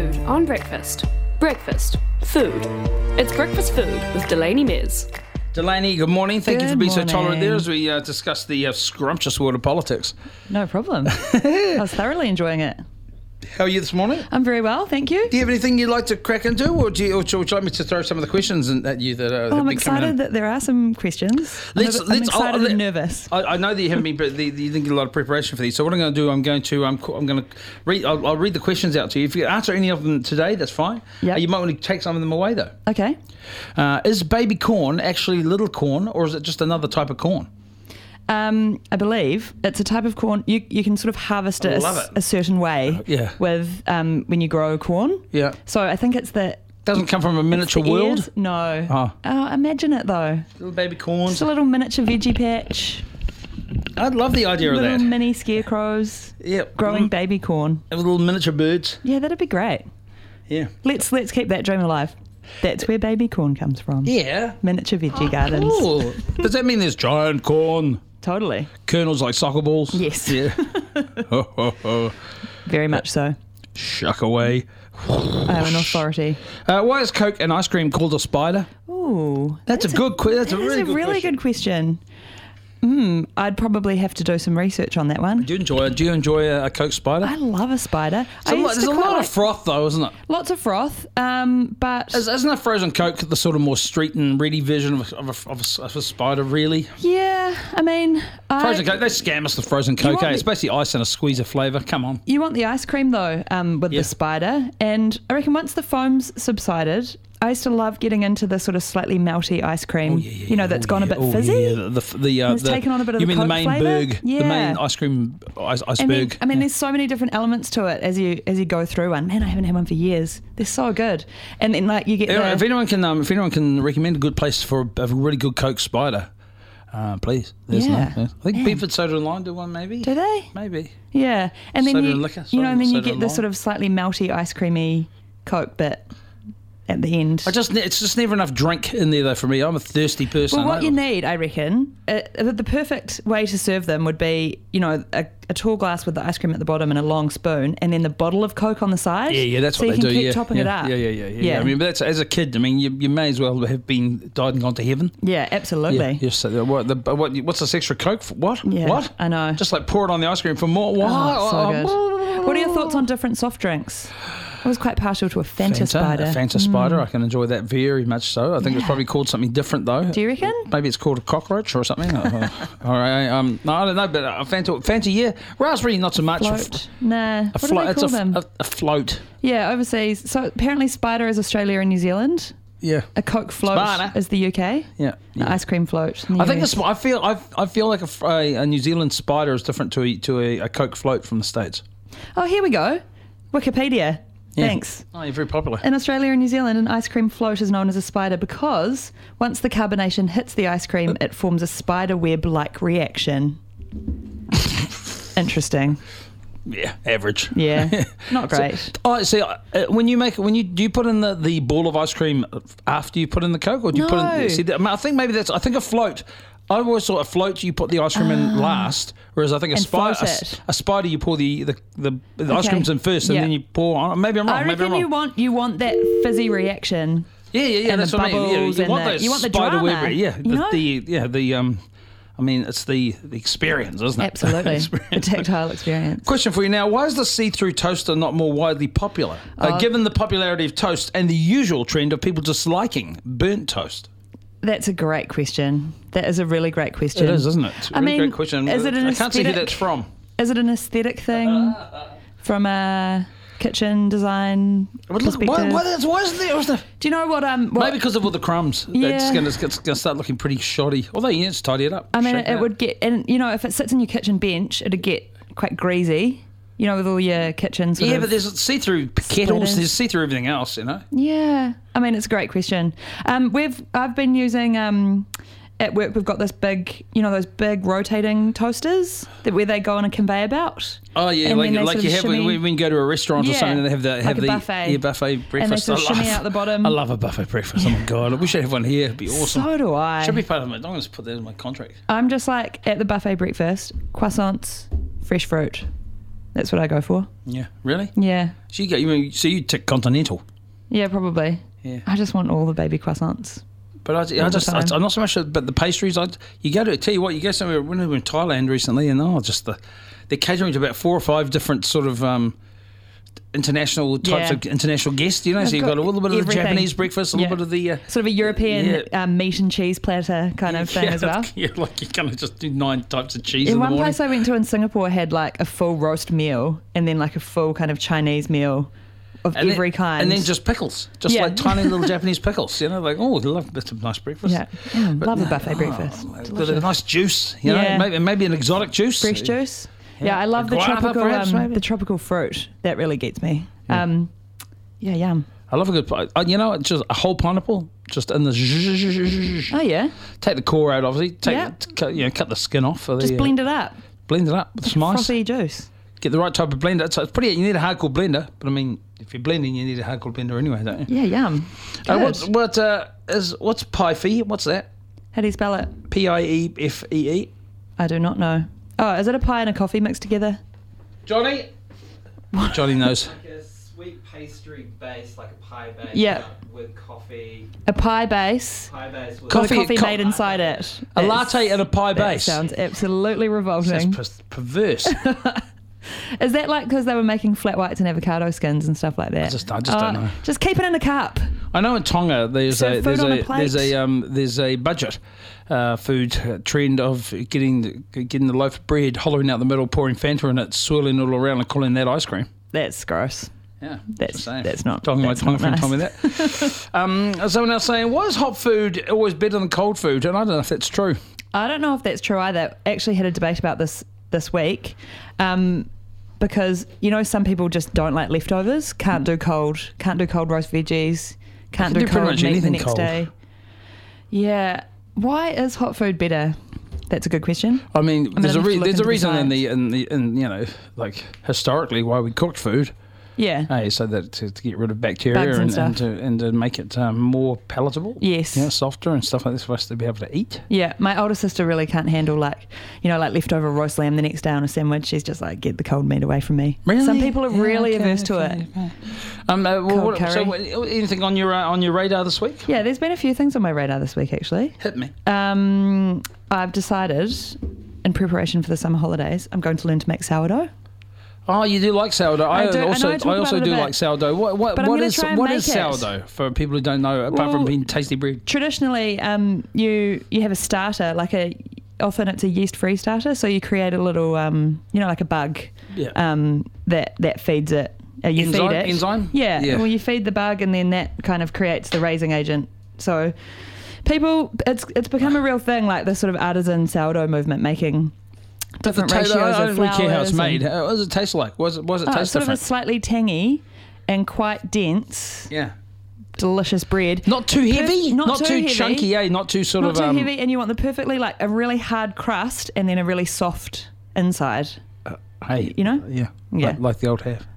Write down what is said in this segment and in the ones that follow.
Food on breakfast. Breakfast. Food. It's breakfast food with Delaney Miz. Delaney, good morning. Thank you for being so morning. tolerant there as we discuss the scrumptious world of politics. No problem. I was thoroughly enjoying it. How are you this morning? I'm very well, thank you. Do you have anything you'd like to crack into, or would you like me to throw some of the questions at you that have I'm been coming excited in? that there are some questions. I'm excited and nervous. I know that you haven't been, but you didn't get a lot of preparation for these. So what I'm going to do, I'm going to read. I'll read the questions out to you. If you answer any of them today, that's fine. Yep. You might want to take some of them away though. Okay. Is baby corn actually little corn, or is it just another type of corn? I believe it's a type of corn. You can sort of harvest it a certain way. Yeah. With when you grow corn. Yeah. So I think it's the. Doesn't come from a miniature the world. ears. No. Oh. Imagine it though. Little baby corns. Just a little miniature veggie patch. I'd love the idea of Little that. mini scarecrows. Yeah. Growing baby corn. Little miniature birds. Yeah, that'd be great. Yeah. Let's keep that dream alive. That's where baby corn comes from. Yeah. Miniature veggie gardens. Cool. Does that mean there's giant corn? Totally. Kernels like soccer balls? Yes. Yeah. Ho, ho, ho. Very much so. Shuck away. I have an authority. Why is Coke and ice cream called a spider? Ooh. That's a good question. That's a really good question. I'd probably have to do some research on that one. Do you enjoy a Coke spider? I love a spider. There's a lot of froth though, isn't it? Lots of froth, but... Isn't a frozen Coke the sort of more street and ready version of a spider, really? Yeah, I mean... Frozen Coke, they scam us the frozen Coke, It's basically ice and a squeeze of flavour. Come on. You want the ice cream, though, with the spider. And I reckon once the foam's subsided... I used to love getting into the sort of slightly melty ice cream, that's gone a bit fizzy. It's taken on a bit of you the mean the Coke main flavour? berg, Yeah. the main ice cream iceberg. And then, there's so many different elements to it as you go through one. Man, I haven't had one for years. They're so good. And then you get if anyone can recommend a good place for a really good Coke spider, please. I think Beeford Soda and Lime do one, maybe. Do they? Maybe. Yeah, and then soda you and liquor, and then you soda get and the lime. sort of slightly melty ice creamy Coke bit at the end. It's just never enough drink in there though for me. I'm a thirsty person. Well, what you need, I reckon, the perfect way to serve them would be, a tall glass with the ice cream at the bottom and a long spoon, and then the bottle of Coke on the side. Yeah, that's what they do. So you can keep Yeah, topping it up. Yeah. I mean, but that's as a kid. I mean, you may as well have died and gone to heaven. Yeah, absolutely. Yeah. What's this extra Coke for? What? Yeah, What? I know. Just pour it on the ice cream for more. What? Oh, so good. What are your thoughts on different soft drinks? I was quite partial to a Fanta Spider. A Fanta Spider, I can enjoy that very much so. I think it's probably called something different though. Do you reckon? Maybe it's called a cockroach or something. All right. No, I don't know, but Fanta, yeah. Raspberry, not so much. Float? Nah. What do they call them? A float. Yeah, overseas. So apparently Spider is Australia and New Zealand. Yeah. A Coke float Spider is the UK. Yeah. An ice cream float. In the I think US. I feel like a New Zealand Spider is different to a Coke float from the States. Oh, here we go. Wikipedia. Yeah. Thanks. Oh, you're very popular. In Australia and New Zealand, an ice cream float is known as a spider because once the carbonation hits the ice cream, it forms a spider web-like reaction. Interesting. Yeah, average. Yeah, not great. When you put in the ball of ice cream after you put in the Coke, or do you put in? I think maybe I think a float. I always thought a float you put the ice cream in last, whereas I think a spider you pour the ice creams in first, and then you pour on. Maybe I'm wrong. I reckon you want that fizzy reaction. Yeah. And That's the what I mean. bubbles You want and you want the spider drama. web. Yeah, I mean, it's the experience, isn't it? Absolutely, the tactile experience. Question for you now: why is the see-through toaster not more widely popular, given the popularity of toast and the usual trend of people disliking burnt toast? That's a great question. That is a really great question. It is, isn't it? It's a really great question. Is it an I can't see who that's from. Is it an aesthetic thing from a kitchen design perspective? Why isn't there? Do you know what? Maybe because of all the crumbs. Yeah. It's going to start looking pretty shoddy. Although, just tidy it up. I mean, Shake it would get, and if it sits in your kitchen bench, it'd get quite greasy. With all your kitchen sort of... but there's see-through kettles, there's see-through everything else, Yeah. I mean, it's a great question. I've been using... at work, we've got this big, those big rotating toasters where they go on a conveyor belt. Oh yeah, and like you have when you go to a restaurant or something, and they have the buffet. Buffet breakfast. And they sort of shimmy out the bottom. I love a buffet breakfast. Oh my god, we should have one here. It'd be awesome. So do I. Should be part of my. I'm going to put that in my contract. I'm just like at the buffet breakfast, croissants, fresh fruit. That's what I go for. Yeah, really? Yeah. So you tick continental. Yeah, probably. Yeah. I just want all the baby croissants. But I'm not so much. But the pastries, tell you what, you go somewhere. When we were in Thailand recently, and they're catering to about 4 or 5 different sort of international types of international guests. You know, so you've got a little bit of the Japanese breakfast, a little bit of the sort of a European meat and cheese platter kind of thing as well. Yeah, like you kind of just do 9 types of cheese in the one morning. place I went to in Singapore had like a full roast meal and then like a full kind of Chinese meal. Of every kind. And then just pickles. Just like tiny little Japanese pickles. You know, like, I love a bit of nice breakfast. Yeah. Love a buffet breakfast. With a nice juice, you know, maybe an exotic juice. Fresh juice. Yeah, I love the tropical fruit. That really gets me. Yum. I love a good pie. It's just a whole pineapple, just in the... Oh, yeah? Take the core out, obviously. Cut the skin off. Just blend it up. Blend it up with some ice. Frothy juice. Get the right type of blender. So it's you need a hardcore blender, but I mean, if you're blending, you need a hardcore blender anyway, don't you? Yeah, yum. What's piefee? What's that? How do you spell it? Piefee? I do not know. Oh, is it a pie and a coffee mixed together? Johnny? Johnny knows. Like a sweet pastry base, like a pie base. Yeah. With coffee. A pie base. Pie base with Coffee made inside it. A latte and a pie base. Sounds absolutely revolting. That's perverse. Is that like because they were making flat whites and avocado skins and stuff like that? I just don't know. Just keep it in a cup. I know in Tonga there's a budget food trend of getting the loaf of bread, hollowing out the middle, pouring Fanta in it, swirling it all around, and calling that ice cream. That's gross. Yeah, that's not. Talking my Tonga friend nice. told me that. Someone else saying, "Why is hot food always better than cold food?" And I don't know if that's true. I don't know if that's true either. Actually, had a debate about this week. Because some people just don't like leftovers. Can't do cold roast veggies. Can't do cold meat the next day. Yeah. Why is hot food better? That's a good question. I mean, there's a reason in like historically why we cooked food. Yeah. So that to get rid of bacteria and to make it more palatable. Yes. Softer and stuff like this for us to be able to eat. Yeah. My older sister really can't handle like leftover roast lamb the next day on a sandwich. She's just like, get the cold meat away from me. Really? Some people are really averse to it. So anything on your radar this week? Yeah, there's been a few things on my radar this week actually. Hit me. I've decided in preparation for the summer holidays, I'm going to learn to make sourdough. Oh, you do like sourdough. I also do like sourdough. What is sourdough for people who don't know, apart from being tasty bread? Traditionally, you have a starter, often it's a yeast-free starter, so you create a little, like a bug, that feeds it. You feed it. Enzyme? Yeah. Well, you feed the bug, and then that kind of creates the raising agent. So, it's become a real thing, like the sort of artisan sourdough movement, making different ratios of flours. I don't really care how it's made. What does it taste like? What does it taste it's sort different? of a slightly tangy and quite dense. Yeah. Delicious bread. Not too heavy? Not too heavy. chunky, Not too sort of... Not too heavy, and you want the perfectly, a really hard crust and then a really soft inside. Hey. You know? Yeah. Like the old half.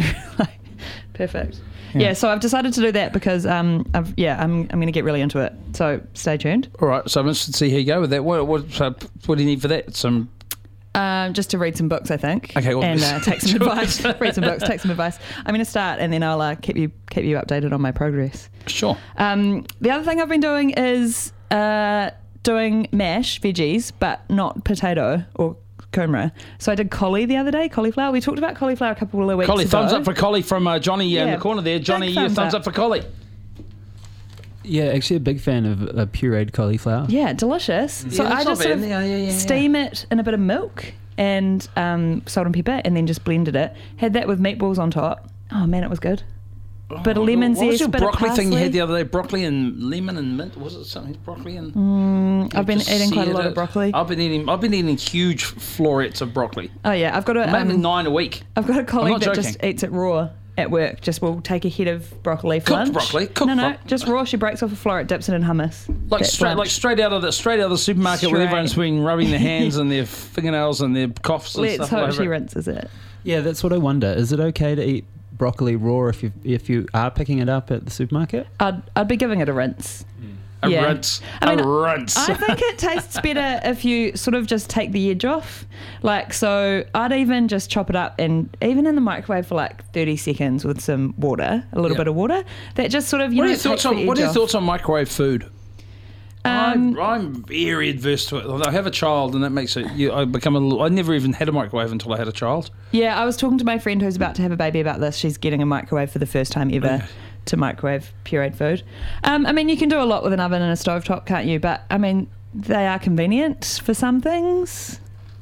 Perfect. Yeah, so I've decided to do that because I'm going to get really into it. So stay tuned. All right, so I'm interested to see how you go with that. What do you need for that? Some... just to read some books, I think. Okay, well, and take some advice. Read some books, take some advice. I'm going to start, and then I'll keep you updated on my progress. Sure. The other thing I've been doing is doing mash veggies, but not potato or kumara. So I did cauliflower. We talked about cauliflower a couple of weeks ago. Thumbs up for collie from Johnny in the corner there. Johnny, thumbs up for collie. Yeah, actually a big fan of pureed cauliflower. Yeah, delicious. So I just sort of steam it in a bit of milk and salt and pepper, and then just blended it. Had that with meatballs on top. Oh man, it was good. Bit of lemon zest, what was your bit broccoli of thing you had the other day? Broccoli and lemon and mint? Was it something broccoli and? I've been eating quite a lot of broccoli. I've been eating huge florets of broccoli. Oh yeah, I've got maybe 9 a week. I've got a colleague that just eats it raw at work. Just will take a head of broccoli for lunch. Broccoli. Just raw. She breaks off a floret, dips it in hummus. Straight out of the supermarket where everyone's been rubbing their hands and their fingernails and their coughs and stuff. Let's hope she rinses it. Yeah, that's what I wonder. Is it okay to eat broccoli raw if you are picking it up at the supermarket? I'd be giving it a rinse. Yeah. rinse. I mean, A rinse. I think it tastes better if you sort of just take the edge off. Like, so I'd even just chop it up and even in the microwave for like 30 seconds with some water, a little bit of water. That just sort of, What are your takes thoughts the on edge What are your off. thoughts on microwave food? I'm very adverse to it. I have a child, and that makes it. I become a little. I never even had a microwave until I had a child. Yeah, I was talking to my friend who's about to have a baby about this. She's getting a microwave for the first time ever to microwave pureed food. I mean, you can do a lot with an oven and a stovetop, can't you? But, I mean, they are convenient for some things.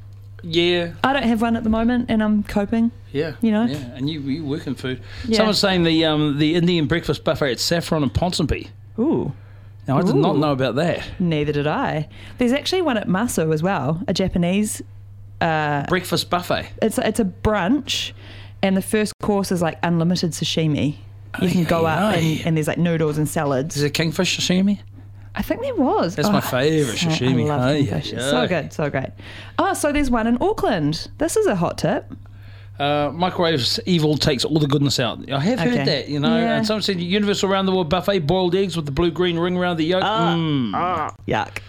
Yeah. I don't have one at the moment, and I'm coping. Yeah, You know? Yeah, and you work in food. Yeah. Someone's saying the Indian breakfast buffet at Saffron and Ponsonby. Ooh. Now, I did not Ooh. know about that. Neither did I. There's actually one at Maso as well, a Japanese. Breakfast buffet. It's a brunch, and the first course is like unlimited sashimi. You can go up and there's like noodles and salads. Is it kingfish sashimi? I think there was. That's my favourite sashimi. I love Hey, kingfish. It's yeah. so good, so great. Oh, so there's one in Auckland. This is a hot tip. Microwave's evil takes all the goodness out. I have Okay. heard that, you know. Yeah. And someone said Universal Round the World buffet, boiled eggs with the blue-green ring around the yolk. Yuck.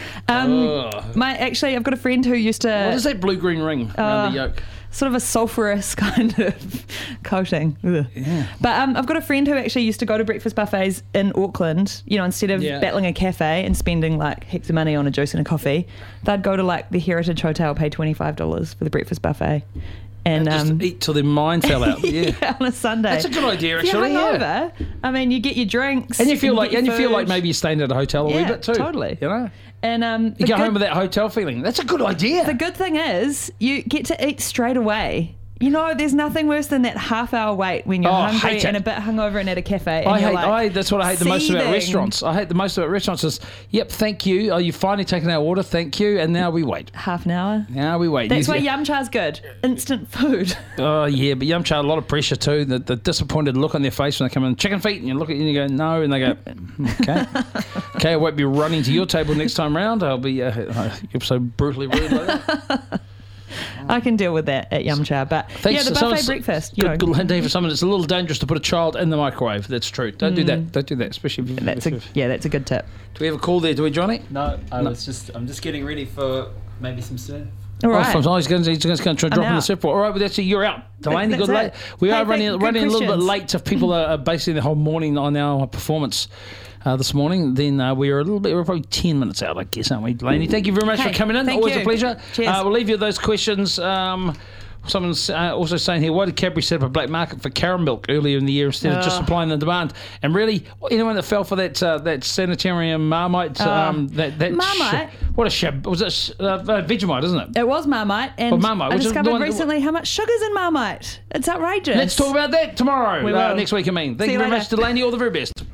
Ugh. I've got a friend who used to What is that blue-green ring around the yolk? sort of a sulphurous kind of coating. Ugh. Yeah. But I've got a friend who actually used to go to breakfast buffets in Auckland, you know, instead of battling a cafe and spending like heaps of money on a juice and a coffee, they'd go to like the Heritage Hotel, pay $25 for the breakfast buffet. And Just eat till their mind fell out. Yeah. on a Sunday. That's a good idea, If you're actually. Yeah. hungover, I mean, you get your drinks. And you feel like get your food. maybe you're staying at a hotel a wee Yeah, bit too. totally. You know, And you go home with that hotel feeling. That's a good idea. the good thing is you get to eat straight away. You know, there's nothing worse than that half-hour wait when you're hungry hate and it. a bit hungover and at a cafe. And I you're hate. like That's what I hate the most about seething. restaurants. I hate the most about restaurants is, yep, thank you. Oh, you've finally taken our order, thank you, and now we wait. Half an hour. Now we wait. That's why You- Yum Cha's good. Instant food. Oh yeah, but Yum Cha, a lot of pressure too. The disappointed look on their face when they come in. Chicken feet, and you look at you and you go no, and they go okay, okay. I won't be running to your table next time round. I'll be you're so brutally rude like that. I can deal with that at Yum Cha. But Thanks yeah, the to buffet someone- breakfast. You know, Good hint for someone. It's a little dangerous to put a child in the microwave. That's true. Don't do that. Don't do that, especially if that's a good tip. Do we have a call there? Do we, Johnny? No, I'm just getting ready for maybe some surf. All right. He's going to try to drop in the out. surfboard. All right, but that's it. You're out. Delaney, That's good late. it. We Hey, are running good a little bit questions. late. If people are basing the whole morning on our performance this morning, then we're probably 10 minutes out, I guess, aren't we, Delaney? Thank you very much Hey, for coming in. thank Always you. a pleasure. Cheers. We'll leave you with those questions. Someone's also saying here, why did Cadbury set up a black market for cow milk earlier in the year instead of just supplying the demand? And really, anyone that fell for that sanitarium Marmite, that Marmite? what a shab! Was it Vegemite, isn't it? It was Marmite, and Well, Marmite, I which is the discovered one- recently how much sugar's in Marmite. It's outrageous. Let's talk about that tomorrow. We will. Next week, I mean. Thank See you you very much, later. Delaney. All the very best.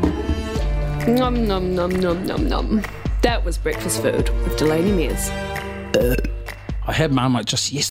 Nom nom nom nom nom nom. That was breakfast food with Delaney Mears. I had Marmite just yesterday.